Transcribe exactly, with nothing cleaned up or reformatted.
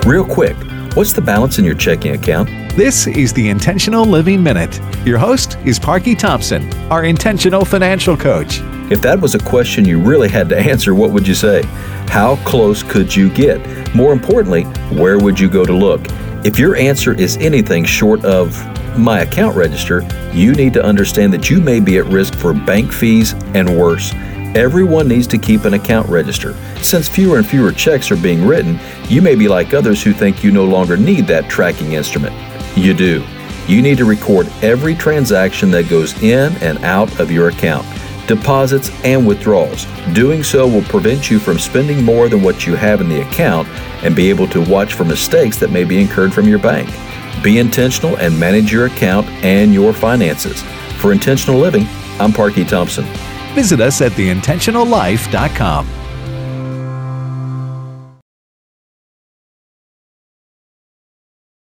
Real quick, what's the balance in your checking account? This is the Intentional Living Minute. Your host is Parky Thompson, our intentional financial coach. If that was a question you really had to answer, what would you say? How close could you get? More importantly, where would you go to look? If your answer is anything short of my account register, you need to understand that you may be at risk for bank fees and worse. Everyone needs to keep an account register. Since fewer and fewer checks are being written, you may be like others who think you no longer need that tracking instrument. You do. You need to record every transaction that goes in and out of your account, deposits and withdrawals. Doing so will prevent you from spending more than what you have in the account and be able to watch for mistakes that may be incurred from your bank. Be intentional and manage your account and your finances. For Intentional Living, I'm Parky Thompson. Visit us at the intentional life dot com.